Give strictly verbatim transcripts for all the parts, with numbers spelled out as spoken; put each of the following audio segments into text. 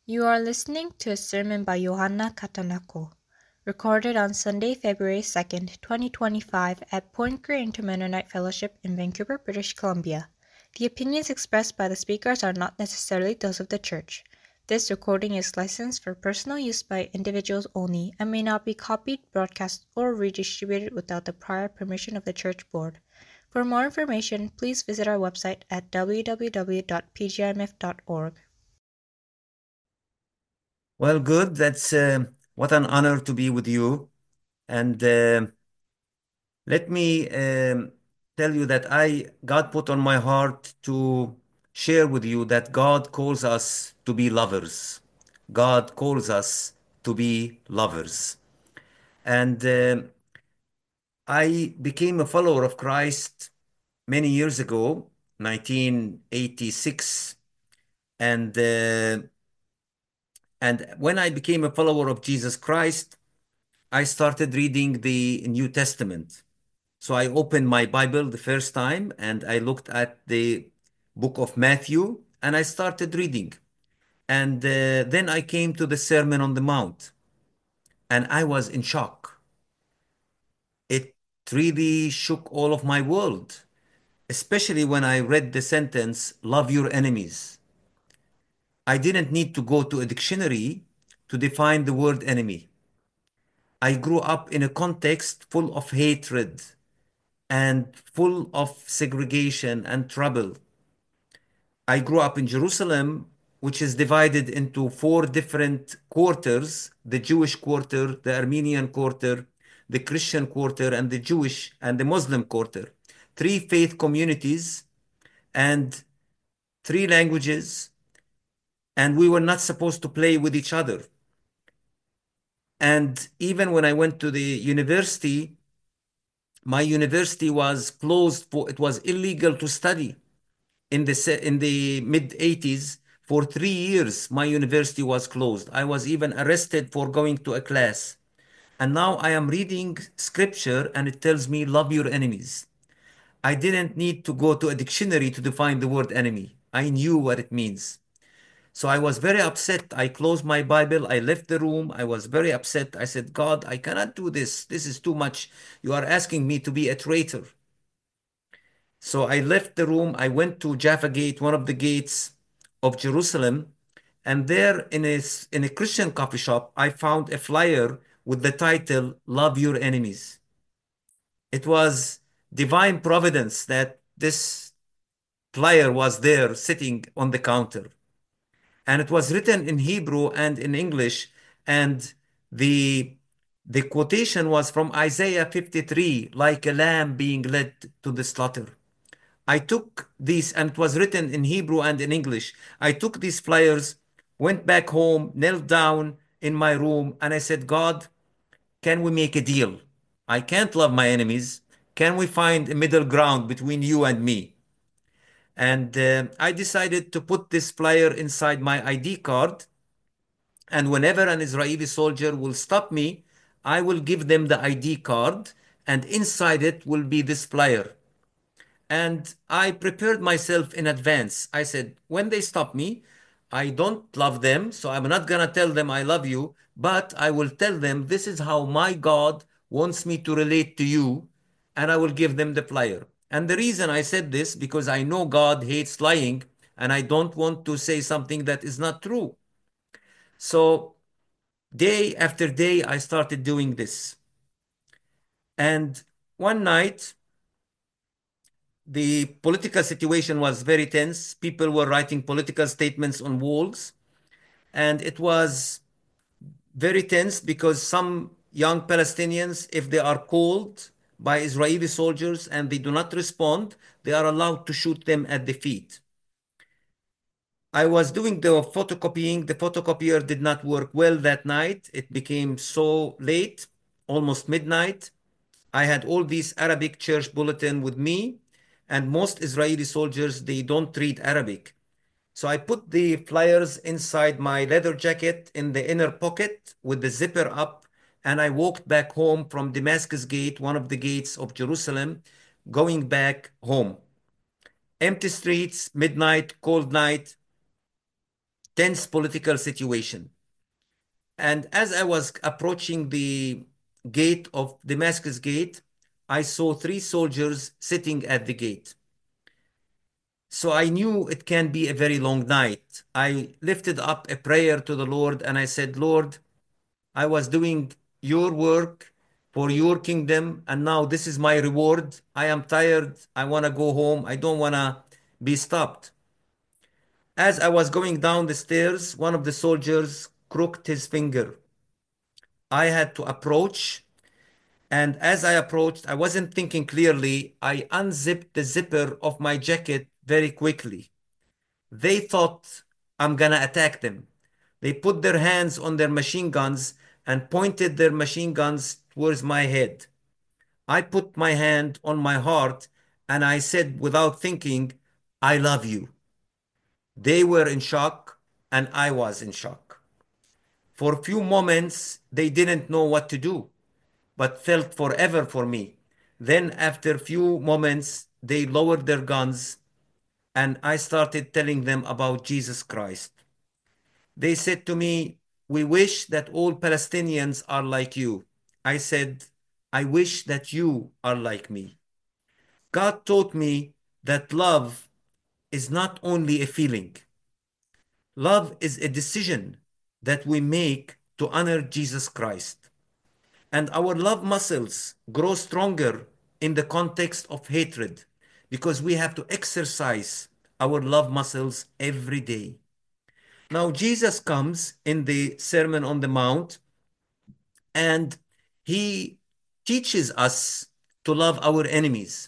You are listening to a sermon by Johanna Catanacco, recorded on Sunday, February second, twenty twenty-five at Point Grey Inter-Mennonite Fellowship in Vancouver, British Columbia. The opinions expressed by the speakers are not necessarily those of the church. This recording is licensed for personal use by individuals only and may not be copied, broadcast, or redistributed without the prior permission of the church board. For more information, please visit our website at w w w dot p g i m f dot org. Well, good. That's uh, what an honor to be with you. And uh, let me um, tell you that I God put on my heart to share with you that God calls us to be lovers. God calls us to be lovers. And uh, I became a follower of Christ many years ago, nineteen eighty-six, and uh, and when I became a follower of Jesus Christ, I started reading the New Testament. So I opened my Bible the first time and I looked at the book of Matthew and I started reading. And uh, then I came to the Sermon on the Mount and I was in shock. It really shook all of my world, especially when I read the sentence, love your enemies. I didn't need to go to a dictionary to define the word enemy. I grew up in a context full of hatred and full of segregation and trouble. I grew up in Jerusalem, which is divided into four different quarters, the Jewish quarter, the Armenian quarter, the Christian quarter, and the Jewish and the Muslim quarter. Three faith communities and three languages, and we were not supposed to play with each other. And even when I went to the university, my university was closed for it was illegal to study. In the se- in the mid eighties, for three years my university was closed. I was even arrested for going to a class. And now I am reading scripture and it tells me love your enemies. I didn't need to go to a dictionary to define the word enemy. I knew what it means. So I was very upset. I closed my Bible. I left the room. I was very upset. I said, God, I cannot do this. This is too much. You are asking me to be a traitor. So I left the room. I went to Jaffa Gate, one of the gates of Jerusalem. And there in a, s- in a Christian coffee shop, I found a flyer with the title, Love Your Enemies. It was divine providence that this flyer was there sitting on the counter. And it was written in Hebrew and in English. And the, the quotation was from Isaiah fifty-three, like a lamb being led to the slaughter. I took these, and it was written in Hebrew and in English. I took these flyers, went back home, knelt down in my room, and I said, God, can we make a deal? I can't love my enemies. Can we find a middle ground between you and me? And uh, I decided to put this flyer inside my I D card. And whenever an Israeli soldier will stop me, I will give them the I D card, and inside it will be this flyer. And I prepared myself in advance. I said, when they stop me, I don't love them, so I'm not going to tell them I love you, but I will tell them this is how my God wants me to relate to you, and I will give them the flyer. And the reason I said this, because I know God hates lying, and I don't want to say something that is not true. So day after day, I started doing this. And one night, the political situation was very tense. People were writing political statements on walls, and it was very tense because some young Palestinians, if they are called by Israeli soldiers and they do not respond, they are allowed to shoot them at the feet. I was doing the photocopying. The photocopier did not work well that night. It became so late, almost midnight. I had all these Arabic church bulletin with me, and most Israeli soldiers, they don't read Arabic. So I put the flyers inside my leather jacket in the inner pocket with the zipper up, and I walked back home from Damascus Gate, one of the gates of Jerusalem, going back home. Empty streets, midnight, cold night. tense political situation. And as I was approaching the gate of Damascus Gate, I saw three soldiers sitting at the gate. So I knew it can be a very long night. I lifted up a prayer to the Lord and I said, Lord, I was doing your work for your kingdom, and now this is my reward. I am tired. I want to go home. I don't want to be stopped. As I was going down the stairs, one of the soldiers crooked his finger. I had to approach, and as I approached, I wasn't thinking clearly. I unzipped the zipper of my jacket very quickly. They thought I'm gonna attack them. They put their hands on their machine guns and pointed their machine guns towards my head. I put my hand on my heart and I said without thinking, I love you. They were in shock and I was in shock. For a few moments, they didn't know what to do, but felt forever for me. Then, after a few moments, they lowered their guns and I started telling them about Jesus Christ. They said to me, we wish that all Palestinians are like you. I said, I wish that you are like me. God taught me that love is not only a feeling. Love is a decision that we make to honor Jesus Christ. And our love muscles grow stronger in the context of hatred because we have to exercise our love muscles every day. Now, Jesus comes in the Sermon on the Mount and he teaches us to love our enemies.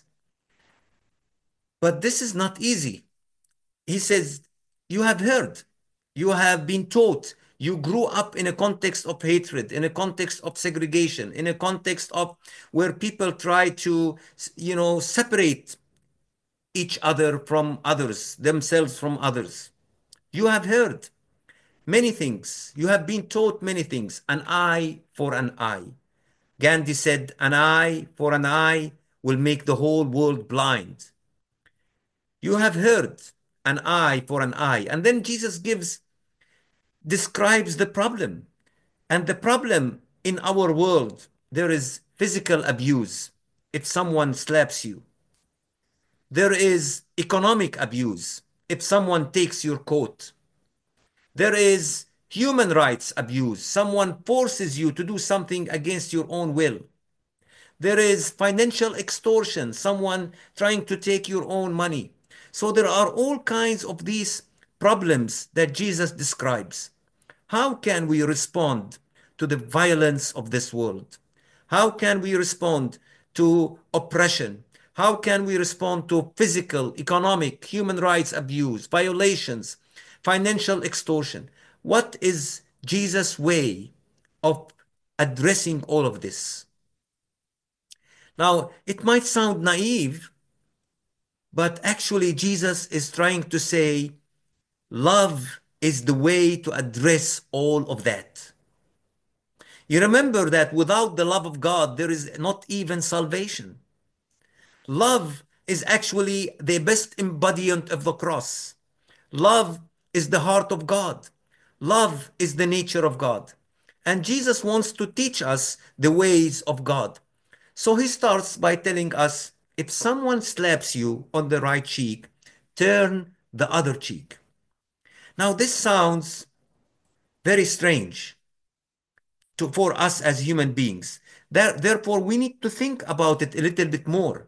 But this is not easy. He says, you have heard, you have been taught, you grew up in a context of hatred, in a context of segregation, in a context of where people try to, you know, separate each other from others, themselves from others. You have heard many things. You have been taught many things. An eye for an eye. Gandhi said, an eye for an eye will make the whole world blind. You have heard an eye for an eye. And then Jesus gives, describes the problem. And the problem in our world, there is physical abuse if someone slaps you. There is economic abuse if someone takes your coat. There is human rights abuse. Someone forces you to do something against your own will. There is financial extortion, someone trying to take your own money. So there are all kinds of these problems that Jesus describes. How can we respond to the violence of this world? How can we respond to oppression? How can we respond to physical, economic, human rights abuse, violations, financial extortion? What is Jesus' way of addressing all of this? Now, it might sound naive, but actually Jesus is trying to say love is the way to address all of that. You remember that without the love of God, there is not even salvation. Love is actually the best embodiment of the cross. Love is the heart of God. Love is the nature of God. And Jesus wants to teach us the ways of God. So he starts by telling us, if someone slaps you on the right cheek, turn the other cheek. Now, this sounds very strange to, for us as human beings. There, therefore, we need to think about it a little bit more.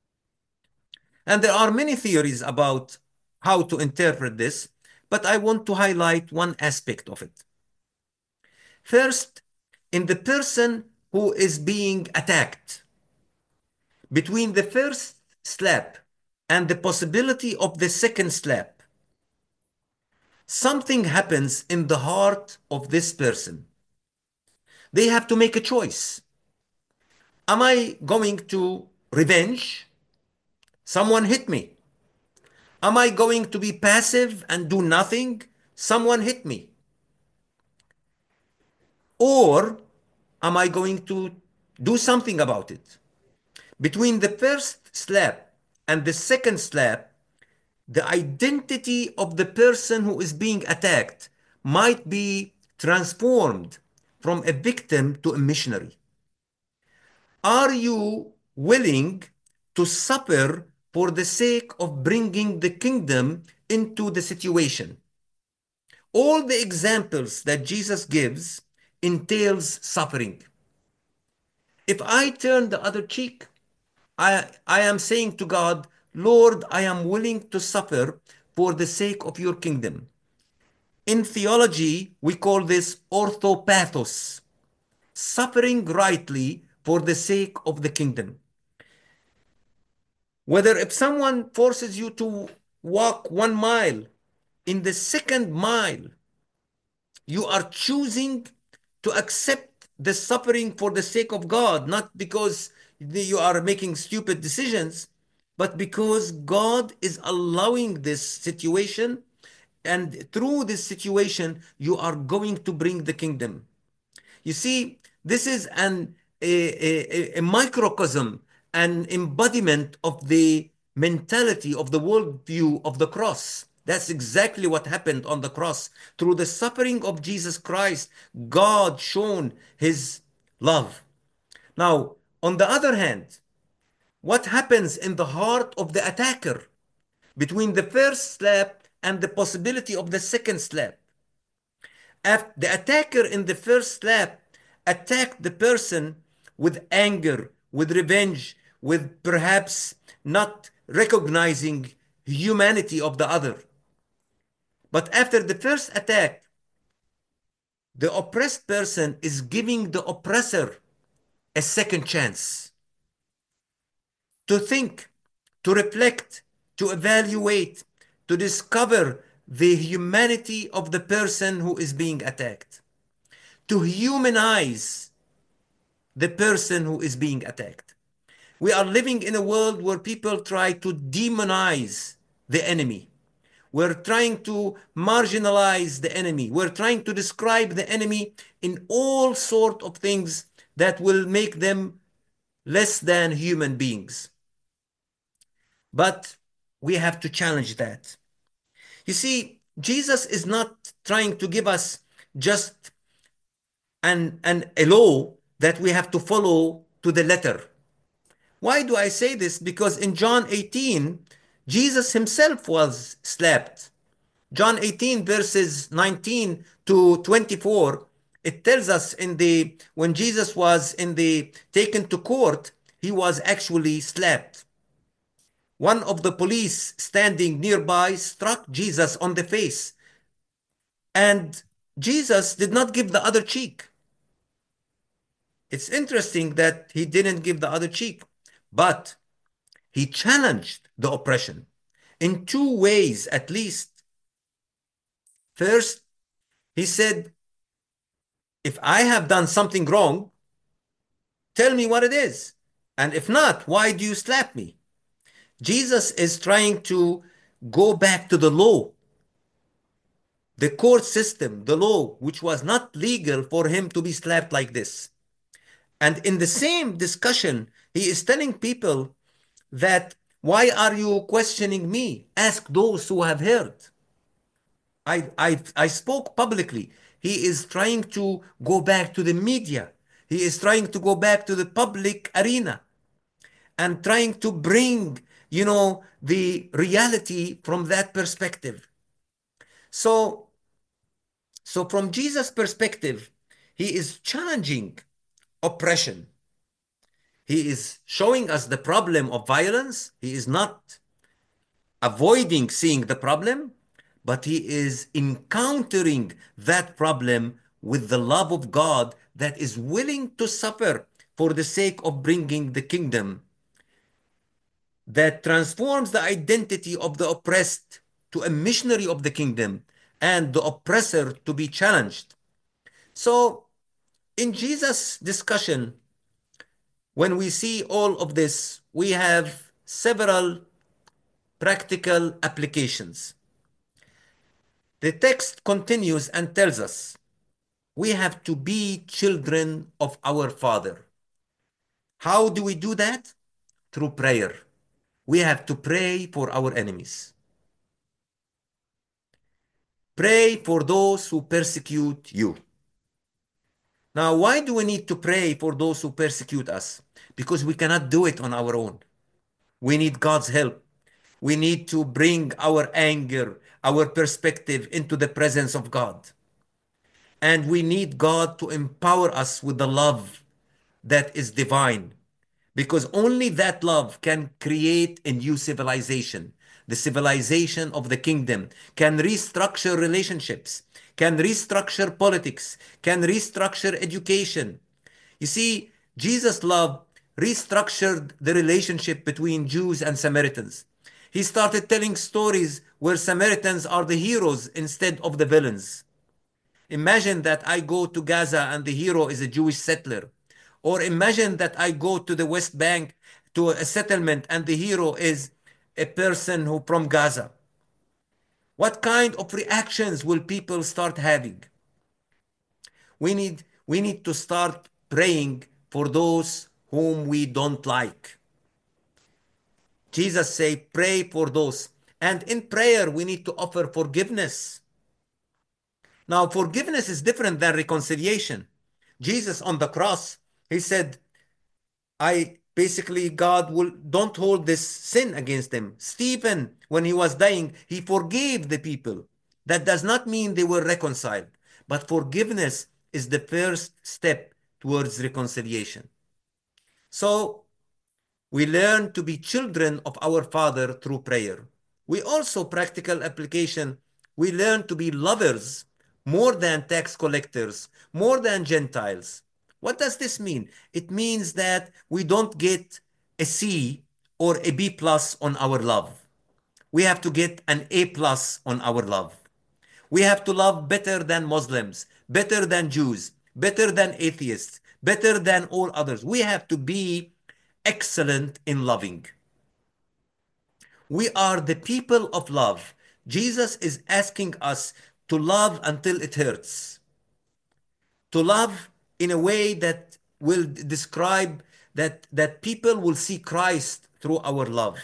And there are many theories about how to interpret this, but I want to highlight one aspect of it. First, in the person who is being attacked, between the first slap and the possibility of the second slap, something happens in the heart of this person. They have to make a choice. Am I going to revenge? Someone hit me. Am I going to be passive and do nothing? Someone hit me. Or am I going to do something about it? Between the first slap and the second slap, the identity of the person who is being attacked might be transformed from a victim to a missionary? Are you willing to suffer for the sake of bringing the kingdom into the situation? All the examples that Jesus gives entails suffering. If I turn the other cheek, I, I am saying to God, Lord, I am willing to suffer for the sake of your kingdom. In theology, we call this orthopathos, suffering rightly for the sake of the kingdom. Whether if someone forces you to walk one mile, in the second mile, you are choosing to accept the suffering for the sake of God, not because you are making stupid decisions, but because God is allowing this situation, and through this situation, you are going to bring the kingdom. You see, this is an a, a, a microcosm, an embodiment of the mentality of the worldview of the cross. That's exactly what happened on the cross. Through the suffering of Jesus Christ, God shown his love. Now, on the other hand, what happens in the heart of the attacker between the first slap and the possibility of the second slap? The attacker in the first slap attacked the person with anger, with revenge, with perhaps not recognizing humanity of the other. But after the first attack, the oppressed person is giving the oppressor a second chance to think, to reflect, to evaluate, to discover the humanity of the person who is being attacked, to humanize the person who is being attacked. We are living in a world where people try to demonize the enemy. We're trying to marginalize the enemy. We're trying to describe the enemy in all sorts of things that will make them less than human beings. But we have to challenge that. You see, Jesus is not trying to give us just an, an, a law that we have to follow to the letter. Why do I say this? Because in John eighteen, Jesus himself was slapped. John eighteen verses nineteen to twenty-four, it tells us in the when Jesus was in the taken to court, he was actually slapped. One of the police standing nearby struck Jesus on the face, and Jesus did not give the other cheek. It's interesting that he didn't give the other cheek, but he challenged the oppression in two ways at least. First, he said, if I have done something wrong, tell me what it is. And if not, why do you slap me? Jesus is trying to go back to the law, the court system, the law, which was not legal for him to be slapped like this. And in the same discussion, he is telling people that, why are you questioning me? Ask those who have heard. I, I, I spoke publicly. He is trying to go back to the media. He is trying to go back to the public arena and trying to bring, you know, the reality from that perspective. So, so from Jesus' perspective, he is challenging oppression. He is showing us the problem of violence. He is not avoiding seeing the problem, but he is encountering that problem with the love of God that is willing to suffer for the sake of bringing the kingdom that transforms the identity of the oppressed to a missionary of the kingdom and the oppressor to be challenged. So in Jesus' discussion, when we see all of this, we have several practical applications. The text continues and tells us we have to be children of our Father. How do we do that? Through prayer. We have to pray for our enemies. Pray for those who persecute you. Now, why do we need to pray for those who persecute us? Because we cannot do it on our own. We need God's help. We need to bring our anger, our perspective into the presence of God. And we need God to empower us with the love that is divine. Because only that love can create a new civilization. The civilization of the kingdom can restructure relationships, can restructure politics, can restructure education. You see, Jesus' love restructured the relationship between Jews and Samaritans. He started telling stories where Samaritans are the heroes instead of the villains. Imagine that I go to Gaza and the hero is a Jewish settler. Or imagine that I go to the West Bank to a settlement and the hero is a person who from Gaza. What kind of reactions will people start having? We need, we need to start praying for those whom we don't like. Jesus say, pray for those. And in prayer, we need to offer forgiveness. Now, forgiveness is different than reconciliation. Jesus on the cross, he said, I basically, God will don't hold this sin against them. Stephen, when he was dying, he forgave the people. That does not mean they were reconciled, but forgiveness is the first step towards reconciliation. So we learn to be children of our Father through prayer. We also, practical application, we learn to be lovers more than tax collectors, more than Gentiles. What does this mean? It means that we don't get a C or a B plus on our love. We have to get an A plus on our love. We have to love better than Muslims, better than Jews, better than atheists, better than all others. We have to be excellent in loving. We are the people of love. Jesus is asking us to love until it hurts, to love in a way that will describe that, that people will see Christ through our love.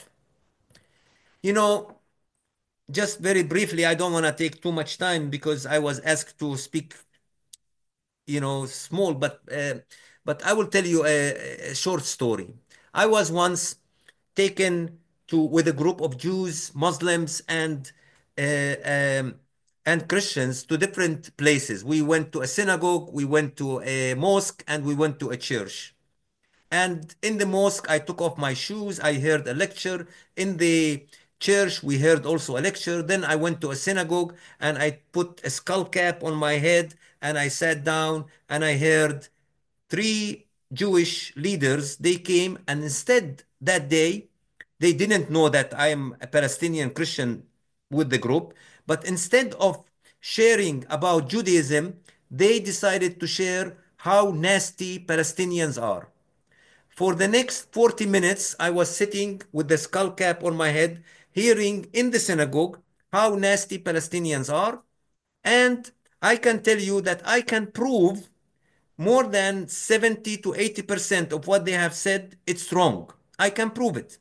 You know, just very briefly, I don't want to take too much time because I was asked to speak, you know, small, but uh, but I will tell you a, a short story. I was once taken to with a group of Jews, Muslims, and uh, um, and Christians to different places. We went to a synagogue, we went to a mosque, and we went to a church. And in the mosque, I took off my shoes. I heard a lecture. In the church, we heard also a lecture. Then I went to a synagogue and I put a skull cap on my head and I sat down and I heard three Jewish leaders. They came and instead that day, they didn't know that I am a Palestinian Christian with the group, but instead of sharing about Judaism, they decided to share how nasty Palestinians are. For the next forty minutes, I was sitting with the skull cap on my head, hearing in the synagogue how nasty Palestinians are. And I can tell you that I can prove more than seventy to eighty percent of what they have said, it's wrong. I can prove it.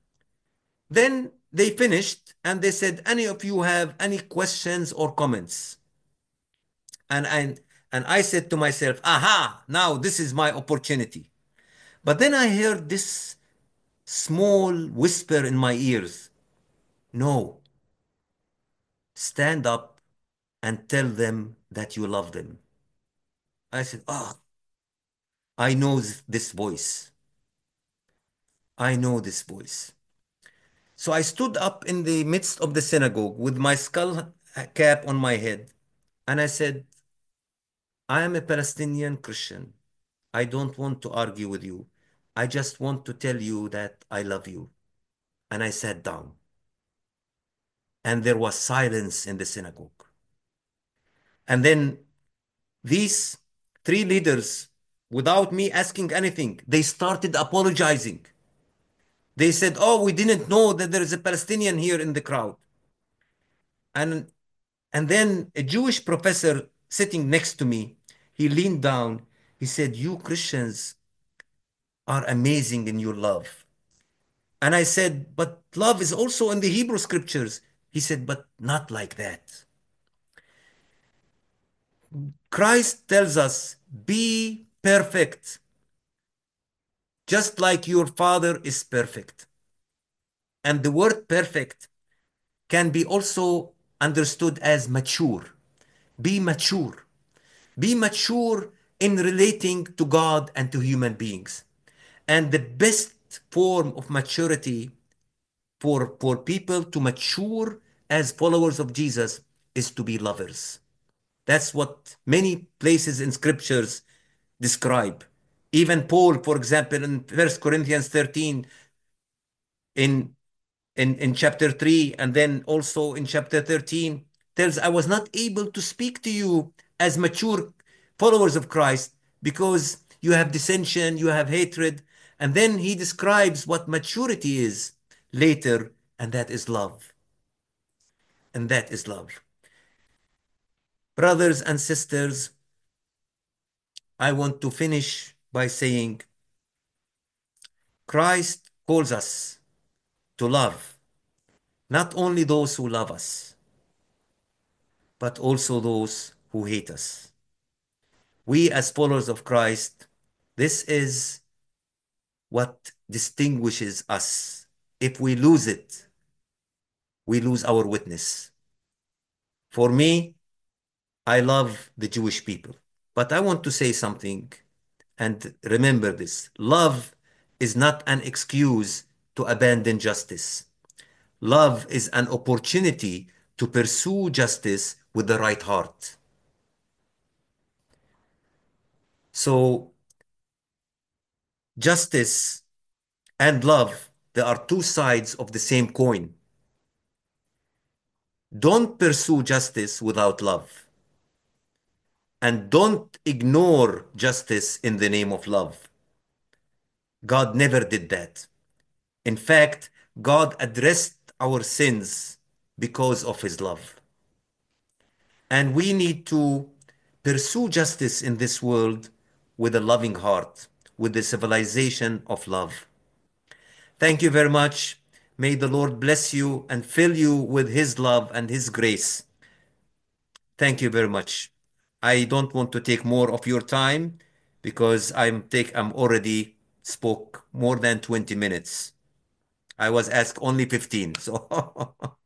Then they finished and they said, any of you have any questions or comments? And, and, and I said to myself, aha, now this is my opportunity. But then I heard this small whisper in my ears. No, stand up and tell them that you love them. I said, oh, I know this voice. I know this voice. So I stood up in the midst of the synagogue with my skull cap on my head. And I said, I am a Palestinian Christian. I don't want to argue with you. I just want to tell you that I love you. And I sat down. And there was silence in the synagogue. And then these three leaders, without me asking anything, they started apologizing. They said, oh, we didn't know that there is a Palestinian here in the crowd. And, and then a Jewish professor sitting next to me, he leaned down. He said, you Christians are amazing in your love. And I said, but love is also in the Hebrew scriptures. He said, but not like that. Christ tells us, be perfect, just like your Father is perfect. And the word perfect can be also understood as mature. Be mature. Be mature in relating to God and to human beings. And the best form of maturity for, for people to mature as followers of Jesus is to be lovers. That's what many places in scriptures describe. Even Paul, for example, in First Corinthians thirteen, in, in, in chapter three, and then also in chapter thirteen, tells, I was not able to speak to you as mature followers of Christ because you have dissension, you have hatred. And then he describes what maturity is later, and that is love. And that is love. Brothers and sisters, I want to finish by saying Christ calls us to love not only those who love us, but also those who hate us. We, as followers of Christ, this is what distinguishes us. If we lose it, we lose our witness. For me, I love the Jewish people, but I want to say something, and remember this. Love is not an excuse to abandon justice. Love is an opportunity to pursue justice with the right heart. So, justice and love, they are two sides of the same coin. Don't pursue justice without love. And don't ignore justice in the name of love. God never did that. In fact, God addressed our sins because of his love. And we need to pursue justice in this world with a loving heart, with the civilization of love. Thank you very much. May the Lord bless you and fill you with his love and his grace. Thank you very much. I don't want to take more of your time because I'm take I'm already spoke more than twenty minutes. I was asked only fifteen. So